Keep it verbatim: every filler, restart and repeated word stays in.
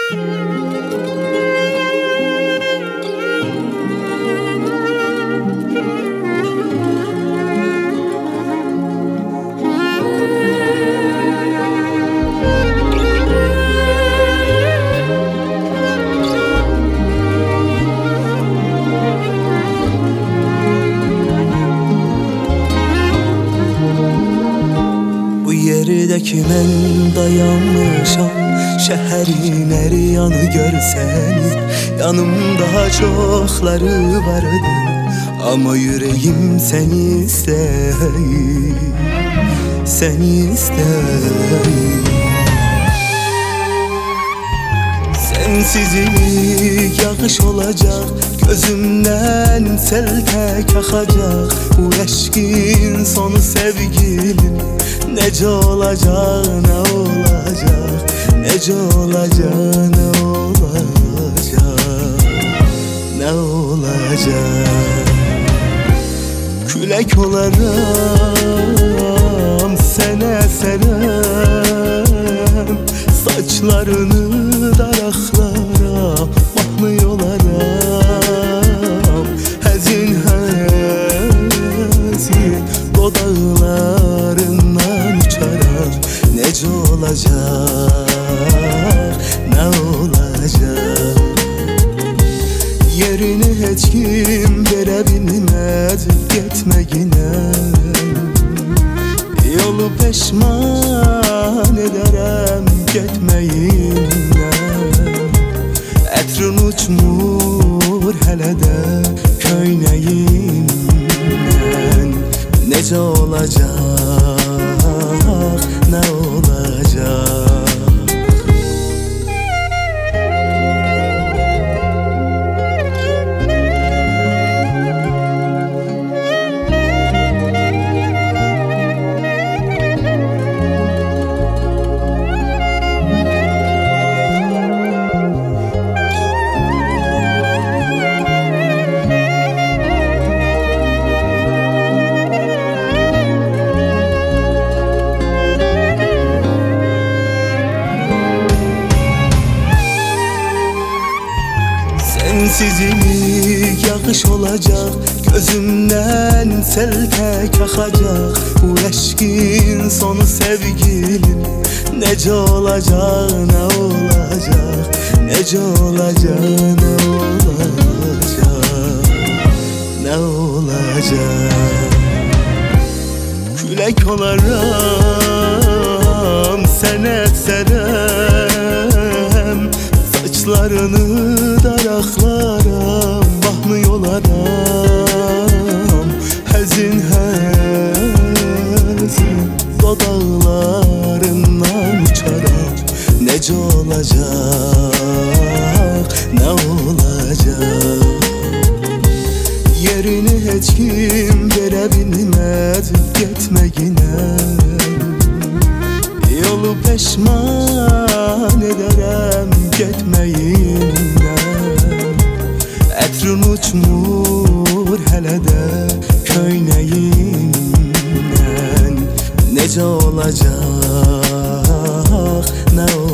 Yerdəki mən dayanmışam, şəhərin hər yanı görsəni. Yanımda çoxları vardı, amma yüreğim səni istəyir, səni istəyir. Sensizlik yağış olacaq, gözümdən sel tək axacaq. Bu eşkin sonu sevgilim necə olacaq, nə olacaq, necə olacaq, nə olacaq, nə olacaq. Külək olaram, sənə əsərəm, saçlarını daraqlara mahnı olaram. Həzin həzin dodaqlarından uçaram. Necə olacaq, nə olacaq. Yerini heç kim verə bilməz getməyinə. Yolu peşman edərəm getməyinə. Ətrın uçmur hələ də köynəyindən. Necə olacaq, nə olacaq. Sensizlik yağış olacaq, gözümdən sel tək axacaq. Bu eşkin sonu sevgilim necə olacaq, nə olacaq, necə olacaq, nə olacaq, nə olacaq. Külək olaram, sənə əsərəm, saçlarını daraqlara mahnı olaram. Həzin həzin dodaqlarından uçaram. Necə olacaq, nə olacaq. Yerini heç kim verə bilməz getməyinə. Yolu peşman edərəm getməyinə. Ətrın uçmur hələ də köynəyindən. Necə olacaq, nə olacaq.